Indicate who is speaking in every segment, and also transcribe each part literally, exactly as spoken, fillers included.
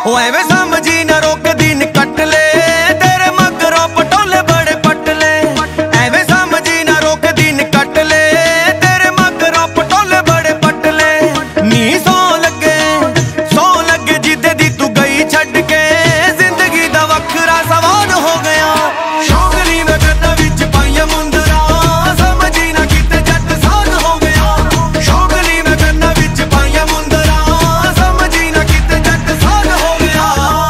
Speaker 1: ओ एवें समझी ना रोक दिन कट ले तेरे मगरों पटोले बड़े पट ले। एवें समझी ना रोक दिन कट ले तेरे मगरों पटोले बड़े पट ले। नी सौ लगे सौ लगे जिदे दी तू गई छड़ के जिंदगी दा वखरा सवाल हो गया। शौकरी में करना विच पाइया मुंदरा समझी ना किते जट साल हो गया। शौकरी में करना विच पाइया मुंदरा समझी ना किते जट साल हो गया।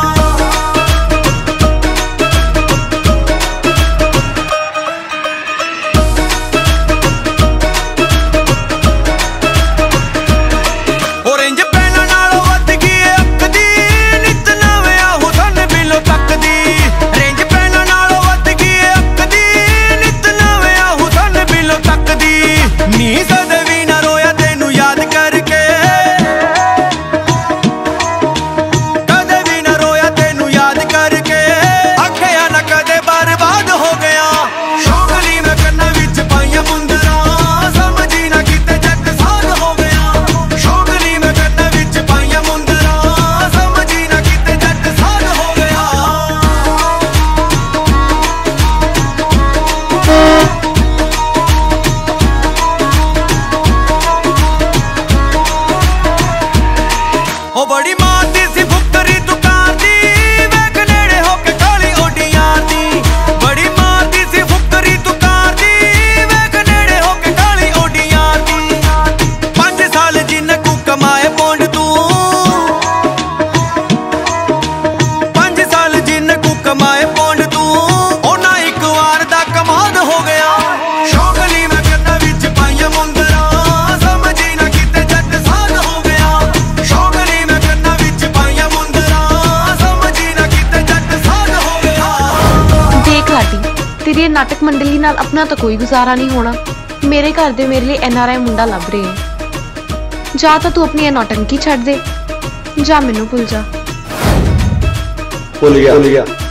Speaker 1: ऑरेंज पैना नालों वध गई अक दी नित नविया हुसन बिलो तकदी। रेंज पैना नालों वध गई अक दी नित नविया हुसन बिलो तकदी। नी सद भी ना रोया तेनू याद करके कदे भी ना रोया तेनू याद करके आखिया ना कदे बर्बाद हो गया। शौकली में कन्ना विच पाइया मुंदरा समझी ना किते जट साल हो गया। शौकली में कन्ना विच पाइया मुंदरा समझी ना किते जट साल हो गया। ओ बड़ी मारती सी फुकरी दुकान दी वेख नेड़े होके काली ओडियां दी। बड़ी मारती सी फुकरी दुकान दी वेख नेड़े होके काली ओडियां दी। पांच साल जिन्ने कू कमाए पौंड तू पांच साल जिन्ने कू कमाए पौंड तू ओना एक वार दा कमाल हो गया। शौकली में करना विच पाइया मुंदरा समझी ना किते जट साल हो गया। शौकली में करना विच पाइया मुंदरा समझी ना किते जट साल हो गया।
Speaker 2: देख लाडी, तेरी नाटक मंडली नाल अपना तो कोई गुजारा नहीं होना। मेरे घर दे मेरे लिए एन आर आई मुंडा लभ रहे हैं। जा तो तू अपनी नौटंकी छड्ड दे, जा मैनू भुल जा।
Speaker 3: भुल गया भुल गया